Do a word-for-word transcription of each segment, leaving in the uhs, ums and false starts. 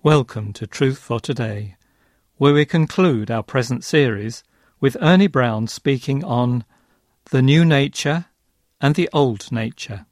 Welcome to Truth for Today, where we conclude our present series with Ernie Brown speaking on the new nature and the old nature.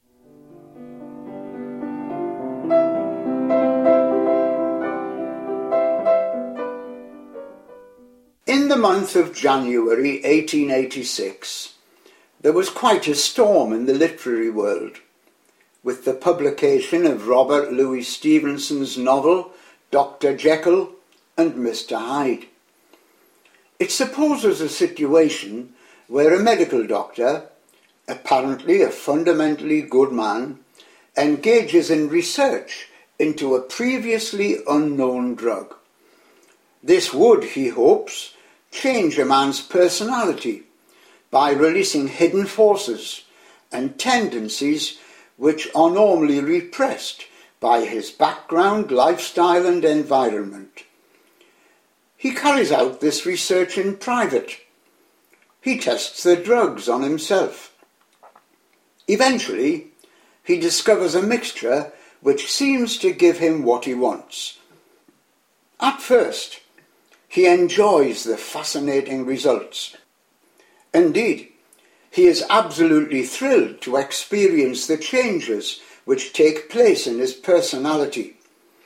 In the month of January eighteen eighty-six, there was quite a storm in the literary world, with the publication of Robert Louis Stevenson's novel Doctor Jekyll and Mister Hyde. It supposes a situation where a medical doctor, apparently a fundamentally good man, engages in research into a previously unknown drug. This would, he hopes, change a man's personality by releasing hidden forces and tendencies which are normally repressed by his background, lifestyle and environment. He carries out this research in private. He tests the drugs on himself. Eventually, he discovers a mixture which seems to give him what he wants. At first, he enjoys the fascinating results. Indeed, he is absolutely thrilled to experience the changes which take place in his personality.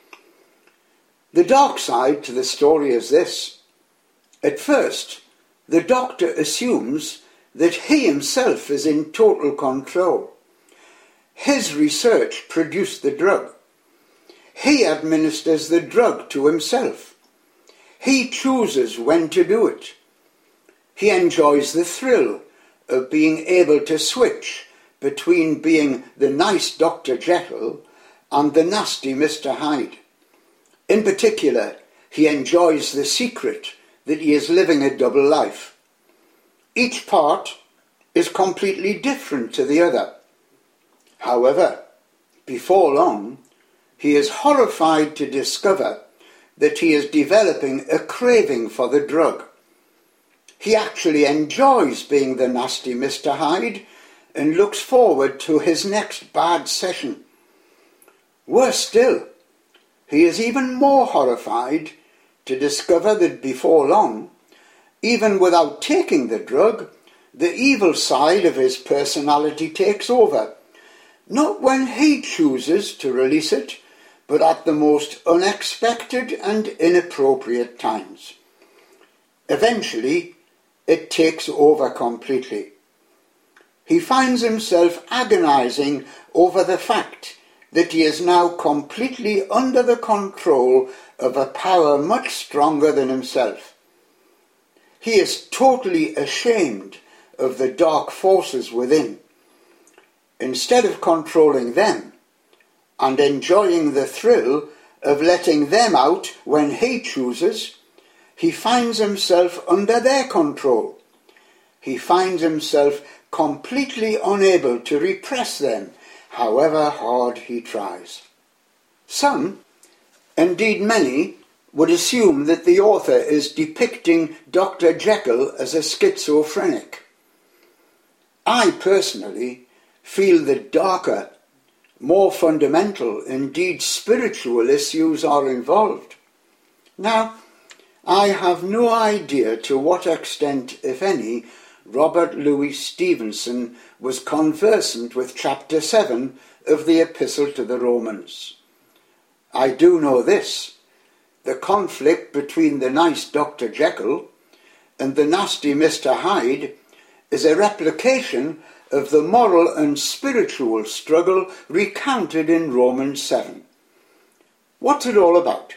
The dark side to the story is this. At first, the doctor assumes that he himself is in total control. His research produced the drug. He administers the drug to himself. He chooses when to do it. He enjoys the thrill of being able to switch between being the nice Doctor Jekyll and the nasty Mister Hyde. In particular, he enjoys the secret that he is living a double life. Each part is completely different to the other. However, before long, he is horrified to discover that he is developing a craving for the drug. He actually enjoys being the nasty Mister Hyde and looks forward to his next bad session. Worse still, he is even more horrified to discover that before long, even without taking the drug, the evil side of his personality takes over, not when he chooses to release it, but at the most unexpected and inappropriate times. Eventually, it takes over completely. He finds himself agonizing over the fact that he is now completely under the control of a power much stronger than himself. He is totally ashamed of the dark forces within. Instead of controlling them and enjoying the thrill of letting them out when he chooses, he finds himself under their control. He finds himself completely unable to repress them, however hard he tries. Some, indeed many, would assume that the author is depicting Doctor Jekyll as a schizophrenic. I personally feel that darker, more fundamental, indeed spiritual issues are involved. Now, I have no idea to what extent, if any, Robert Louis Stevenson was conversant with chapter seven of the Epistle to the Romans. I do know this: the conflict between the nice Doctor Jekyll and the nasty Mister Hyde is a replication of the moral and spiritual struggle recounted in Romans seven. What's it all about?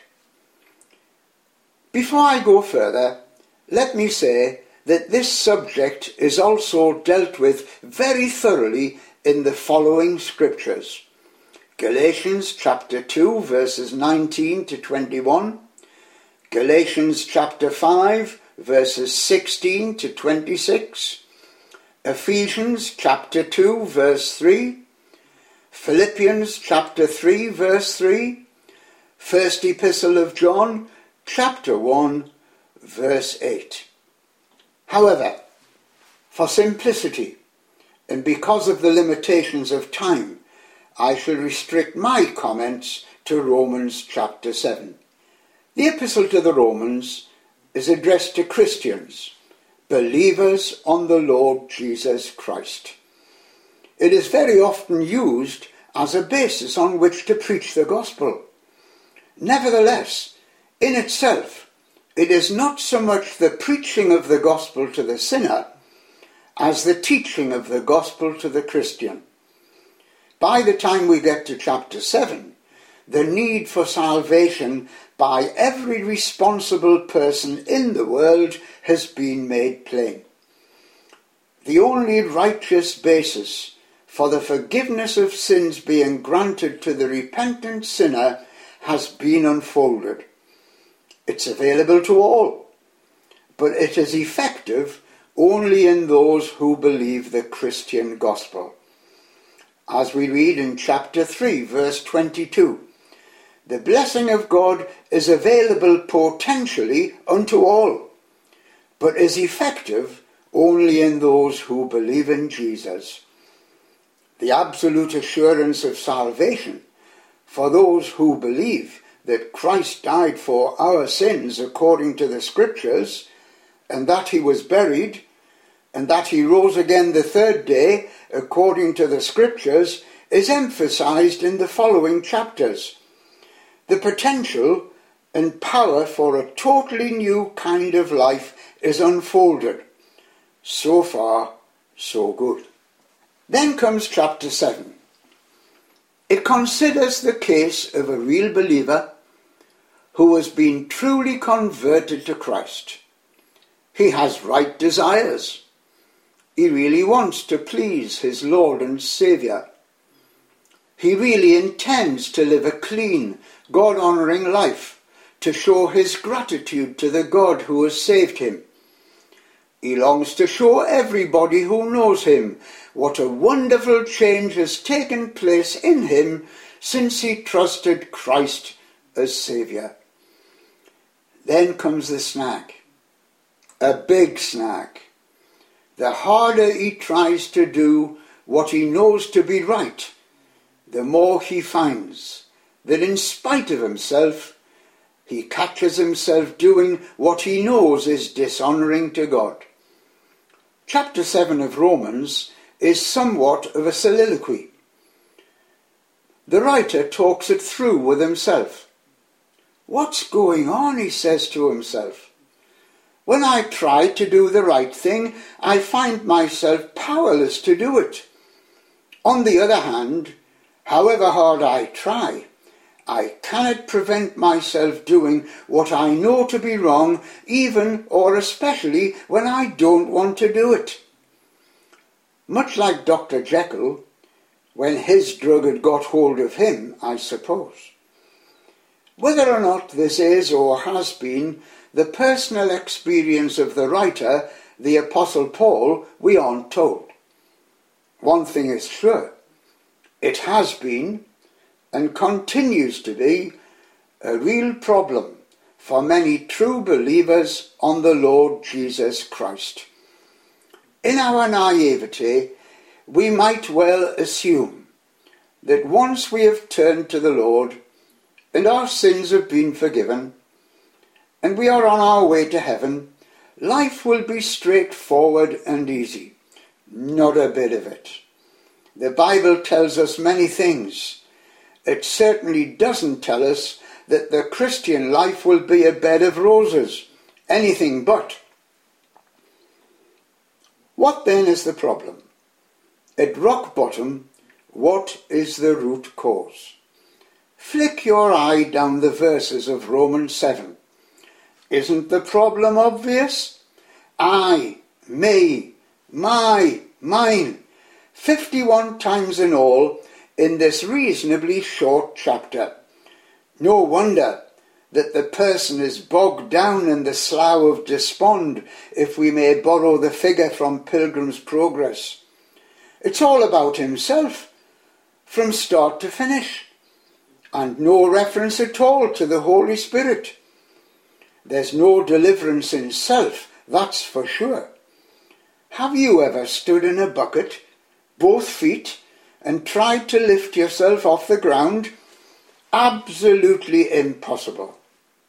Before I go further, let me say that this subject is also dealt with very thoroughly in the following scriptures: Galatians chapter two verses nineteen to twenty-one, Galatians chapter five verses sixteen to twenty-six, Ephesians chapter two verse three, Philippians chapter three verse three, First Epistle of John chapter one verse eight. However, for simplicity, and because of the limitations of time, I shall restrict my comments to Romans chapter seven. The Epistle to the Romans is addressed to Christians, believers on the Lord Jesus Christ. It is very often used as a basis on which to preach the gospel. Nevertheless, in itself, it is not so much the preaching of the gospel to the sinner as the teaching of the gospel to the Christian. By the time we get to chapter seven, the need for salvation by every responsible person in the world has been made plain. The only righteous basis for the forgiveness of sins being granted to the repentant sinner has been unfolded. It's available to all, but it is effective only in those who believe the Christian gospel. As we read in chapter three, verse twenty-two, the blessing of God is available potentially unto all, but is effective only in those who believe in Jesus. The absolute assurance of salvation for those who believe that Christ died for our sins according to the Scriptures, and that he was buried, and that he rose again the third day according to the Scriptures, is emphasized in the following chapters. The potential and power for a totally new kind of life is unfolded. So far, so good. Then comes chapter seven. It considers the case of a real believer who has been truly converted to Christ. He has right desires. He really wants to please his Lord and Saviour. He really intends to live a clean, God-honouring life, to show his gratitude to the God who has saved him. He longs to show everybody who knows him what a wonderful change has taken place in him since he trusted Christ as Saviour. Then comes the snag, a big snag. The harder he tries to do what he knows to be right, the more he finds that in spite of himself, he catches himself doing what he knows is dishonouring to God. Chapter seven of Romans is somewhat of a soliloquy. The writer talks it through with himself. What's going on, he says to himself. When I try to do the right thing, I find myself powerless to do it. On the other hand, however hard I try, I cannot prevent myself doing what I know to be wrong, even or especially when I don't want to do it. Much like Doctor Jekyll, when his drug had got hold of him, I suppose. Whether or not this is or has been the personal experience of the writer, the Apostle Paul, we aren't told. One thing is sure, it has been and continues to be a real problem for many true believers on the Lord Jesus Christ. In our naivety, we might well assume that once we have turned to the Lord and our sins have been forgiven and we are on our way to heaven, life will be straightforward and easy. Not a bit of it. The Bible tells us many things. It certainly doesn't tell us that the Christian life will be a bed of roses. Anything but. What then is the problem? At rock bottom, what is the root cause? Flick your eye down the verses of Romans seven. Isn't the problem obvious? I, me, my, mine. fifty-one times in all in this reasonably short chapter. No wonder that the person is bogged down in the slough of despond, if we may borrow the figure from Pilgrim's Progress. It's all about himself, from start to finish, and no reference at all to the Holy Spirit. There's no deliverance in self, that's for sure. Have you ever stood in a bucket, both feet, and tried to lift yourself off the ground? Absolutely impossible.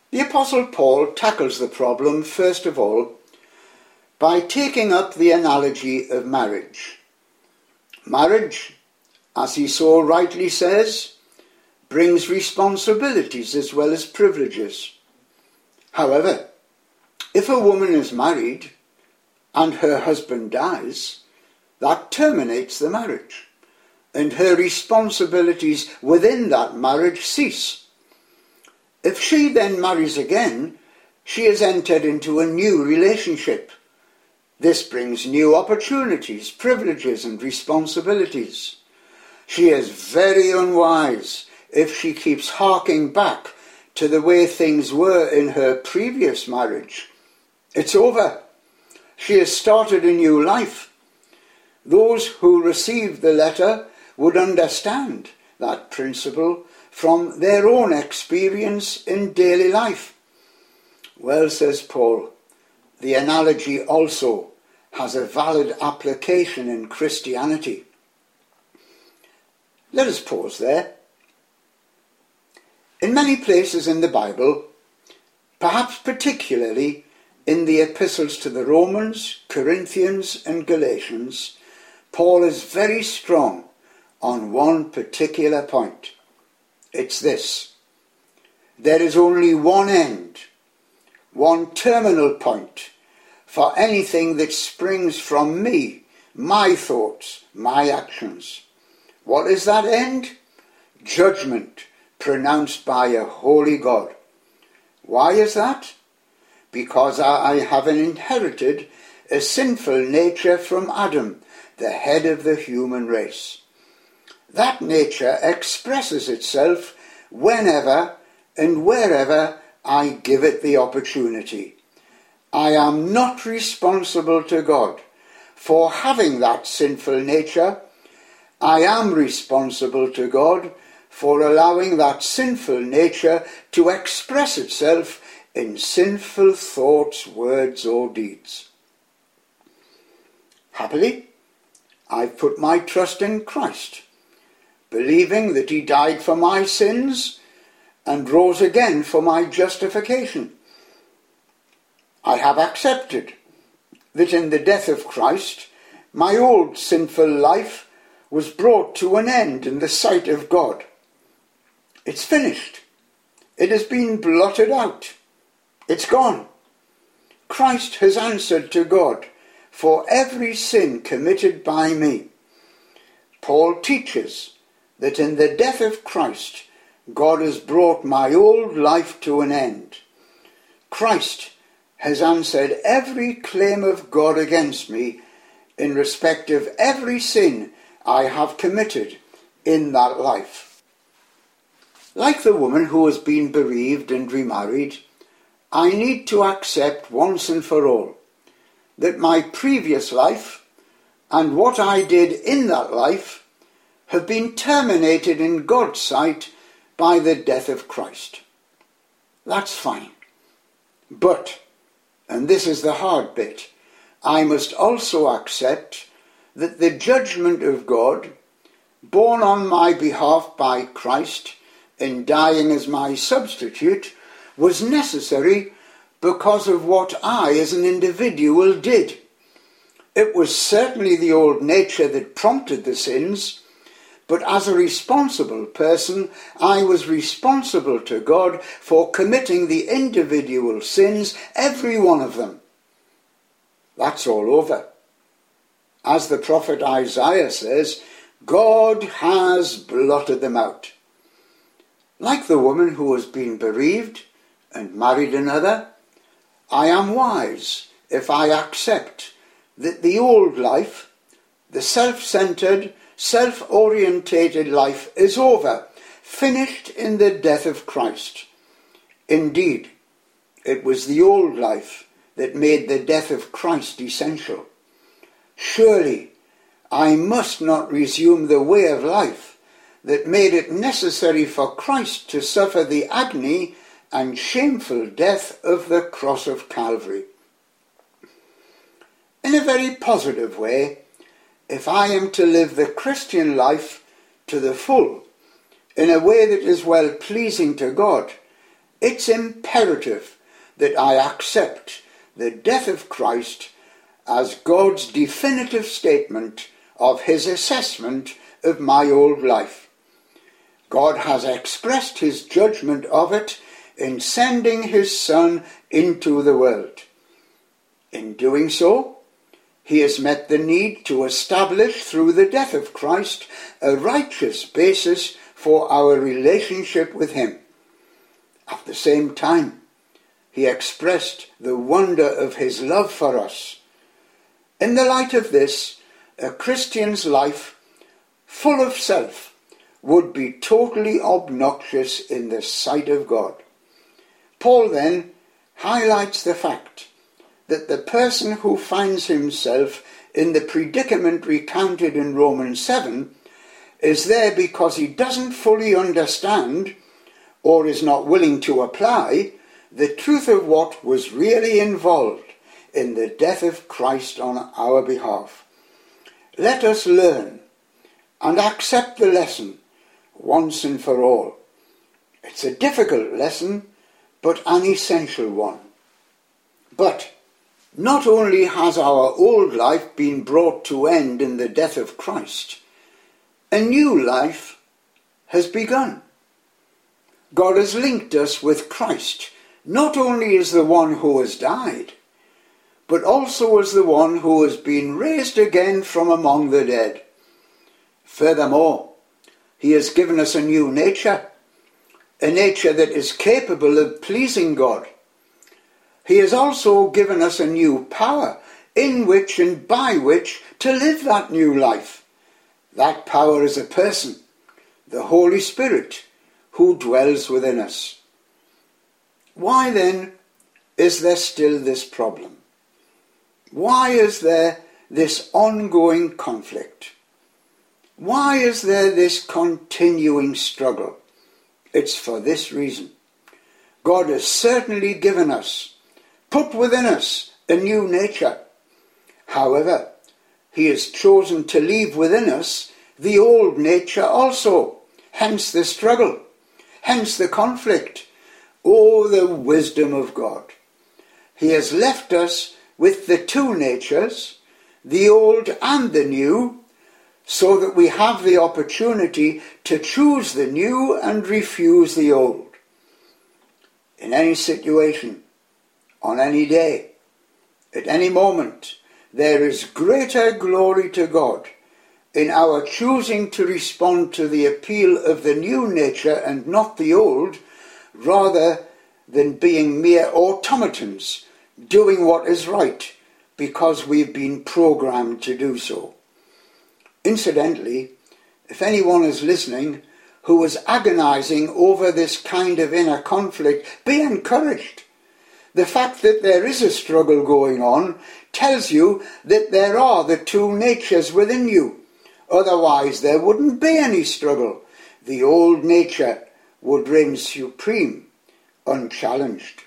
The Apostle Paul tackles the problem, first of all, by taking up the analogy of marriage. Marriage, as he so rightly says, brings responsibilities as well as privileges. However, if a woman is married and her husband dies, that terminates the marriage, and her responsibilities within that marriage cease. If she then marries again, she has entered into a new relationship. This brings new opportunities, privileges and responsibilities. She is very unwise if she keeps harking back to the way things were in her previous marriage. It's over. She has started a new life. Those who received the letter would understand that principle from their own experience in daily life. Well, says Paul, the analogy also has a valid application in Christianity. Let us pause there. In many places in the Bible, perhaps particularly in the epistles to the Romans, Corinthians and Galatians, Paul is very strong on one particular point. It's this: there is only one end, one terminal point for anything that springs from me, my thoughts, my actions. What is that end? Judgment pronounced by a holy God. Why is that? Because I have inherited a sinful nature from Adam, the head of the human race. That nature expresses itself whenever and wherever I give it the opportunity. I am not responsible to God for having that sinful nature. I am responsible to God for allowing that sinful nature to express itself in sinful thoughts, words or deeds. Happily, I've put my trust in Christ, believing that he died for my sins and rose again for my justification. I have accepted that in the death of Christ, my old sinful life was brought to an end in the sight of God. It's finished. It has been blotted out. It's gone. Christ has answered to God for every sin committed by me. Paul teaches that in the death of Christ, God has brought my old life to an end. Christ has answered every claim of God against me in respect of every sin I have committed in that life. Like the woman who has been bereaved and remarried, I need to accept once and for all that my previous life and what I did in that life have been terminated in God's sight by the death of Christ. That's fine. But, and this is the hard bit, I must also accept that the judgment of God, borne on my behalf by Christ in dying as my substitute, was necessary because of what I as an individual did. It was certainly the old nature that prompted the sins, but as a responsible person, I was responsible to God for committing the individual sins, every one of them. That's all over. As the prophet Isaiah says, God has blotted them out. Like the woman who has been bereaved and married another, I am wise if I accept that the old life, the self-centered, self-orientated life is over, finished in the death of Christ. Indeed, it was the old life that made the death of Christ essential. Surely, I must not resume the way of life that made it necessary for Christ to suffer the agony and shameful death of the cross of Calvary. In a very positive way, if I am to live the Christian life to the full, in a way that is well pleasing to God, it's imperative that I accept the death of Christ as God's definitive statement of his assessment of my old life. God has expressed his judgment of it in sending his Son into the world. In doing so, he has met the need to establish through the death of Christ a righteous basis for our relationship with him. At the same time, he expressed the wonder of his love for us. In the light of this, a Christian's life, full of self, would be totally obnoxious in the sight of God. Paul then highlights the fact that the person who finds himself in the predicament recounted in Romans seven is there because he doesn't fully understand or is not willing to apply the truth of what was really involved in the death of Christ on our behalf. Let us learn and accept the lesson once and for all. It's a difficult lesson, but an essential one. But not only has our old life been brought to end in the death of Christ, a new life has begun. God has linked us with Christ, not only as the one who has died, but also as the one who has been raised again from among the dead. Furthermore, he has given us a new nature, a nature that is capable of pleasing God. He has also given us a new power in which and by which to live that new life. That power is a person, the Holy Spirit, who dwells within us. Why then is there still this problem? Why is there this ongoing conflict? Why is there this continuing struggle? It's for this reason. God has certainly given us, put within us, a new nature. However, he has chosen to leave within us the old nature also, hence the struggle, hence the conflict. Oh, the wisdom of God! He has left us with the two natures, the old and the new, so that we have the opportunity to choose the new and refuse the old. In any situation, on any day, at any moment, there is greater glory to God in our choosing to respond to the appeal of the new nature and not the old, rather than being mere automatons doing what is right because we've been programmed to do so. Incidentally, if anyone is listening who is agonizing over this kind of inner conflict, be encouraged. The fact that there is a struggle going on tells you that there are the two natures within you. Otherwise, there wouldn't be any struggle. The old nature would reign supreme, unchallenged.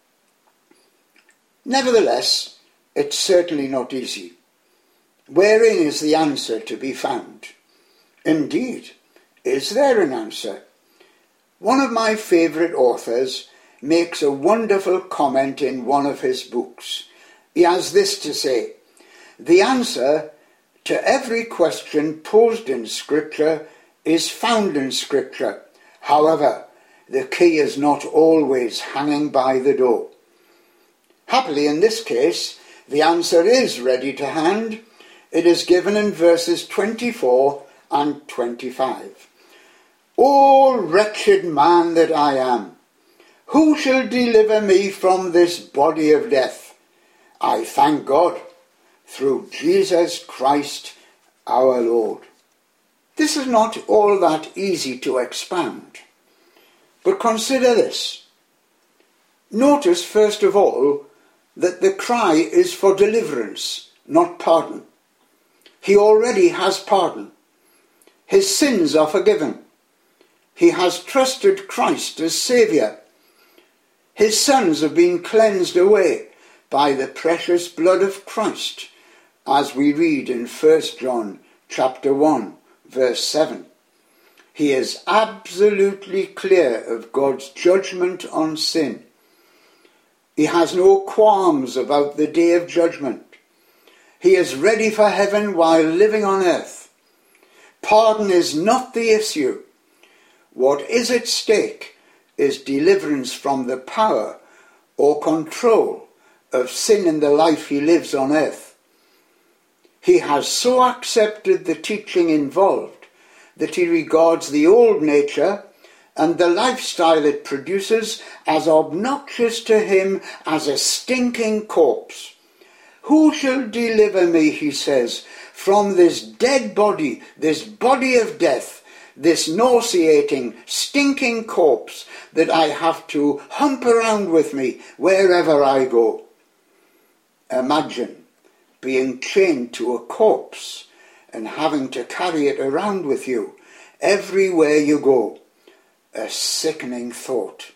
Nevertheless, it's certainly not easy. Wherein is the answer to be found? Indeed, is there an answer? One of my favourite authors makes a wonderful comment in one of his books. He has this to say: the answer to every question posed in Scripture is found in Scripture. However, the key is not always hanging by the door. Happily, in this case, the answer is ready to hand. It is given in verses twenty-four and twenty-five. O wretched man that I am, who shall deliver me from this body of death? I thank God, through Jesus Christ our Lord. This is not all that easy to expand. But consider this. Notice, first of all, that the cry is for deliverance, not pardon. He already has pardon. His sins are forgiven. He has trusted Christ as Saviour. His sons have been cleansed away by the precious blood of Christ, as we read in First John chapter one, verse seven. He is absolutely clear of God's judgment on sin. He has no qualms about the day of judgment. He is ready for heaven while living on earth. Pardon is not the issue. What is at stake is deliverance from the power or control of sin in the life he lives on earth. He has so accepted the teaching involved that he regards the old nature and the lifestyle it produces as obnoxious to him as a stinking corpse. Who shall deliver me, he says, from this dead body, this body of death, this nauseating, stinking corpse that I have to hump around with me wherever I go? Imagine being chained to a corpse and having to carry it around with you everywhere you go. A sickening thought.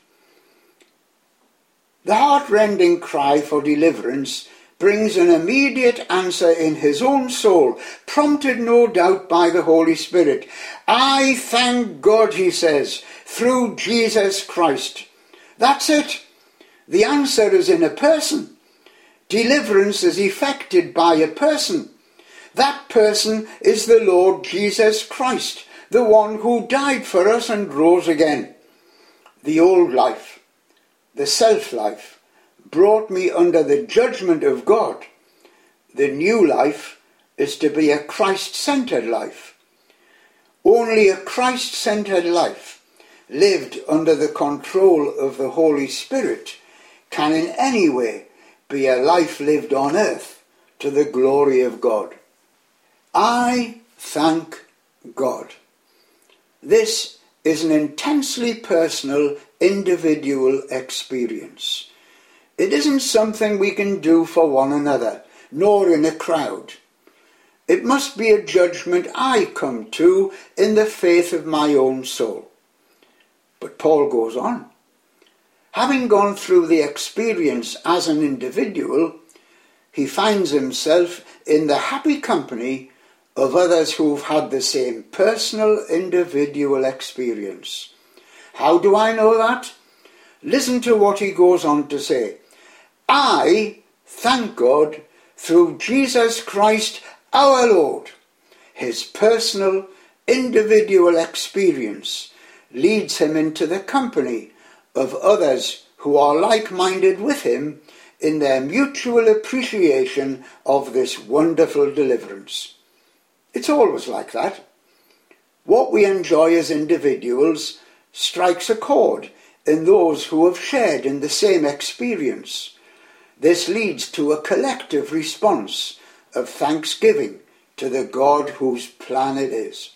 The heart-rending cry for deliverance brings an immediate answer in his own soul, prompted no doubt by the Holy Spirit. I thank God, he says, through Jesus Christ. That's it. The answer is in a person. Deliverance is effected by a person. That person is the Lord Jesus Christ, the one who died for us and rose again. The old life, the self-life, brought me under the judgment of God. The new life is to be a Christ-centered life. Only a Christ-centered life, lived under the control of the Holy Spirit, can in any way be a life lived on earth to the glory of God. I thank God. This is an intensely personal, individual experience. It isn't something we can do for one another, nor in a crowd. It must be a judgment I come to in the faith of my own soul. But Paul goes on. Having gone through the experience as an individual, he finds himself in the happy company of others who've had the same personal, individual experience. How do I know that? Listen to what he goes on to say. I thank God through Jesus Christ our Lord. His personal, individual experience leads him into the company of others who are like-minded with him in their mutual appreciation of this wonderful deliverance. It's always like that. What we enjoy as individuals strikes a chord in those who have shared in the same experience. This leads to a collective response of thanksgiving to the God whose plan it is.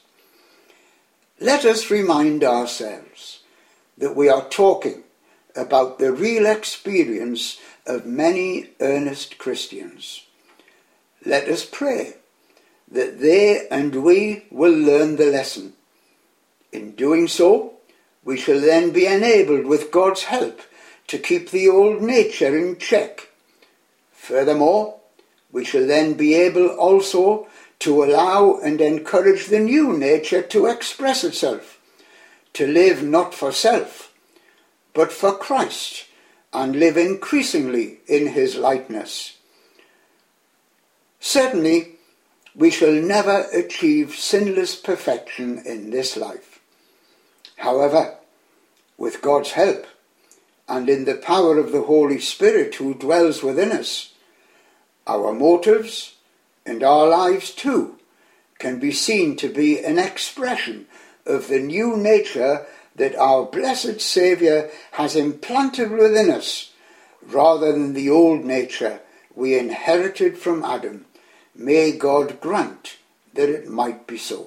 Let us remind ourselves that we are talking about the real experience of many earnest Christians. Let us pray that they and we will learn the lesson. In doing so, we shall then be enabled with God's help to keep the old nature in check. Furthermore, we shall then be able also to allow and encourage the new nature to express itself, to live not for self, but for Christ, and live increasingly in his likeness. Certainly, we shall never achieve sinless perfection in this life. However, with God's help, and in the power of the Holy Spirit who dwells within us, our motives and our lives too can be seen to be an expression of the new nature that our blessed Saviour has implanted within us, rather than the old nature we inherited from Adam. May God grant that it might be so.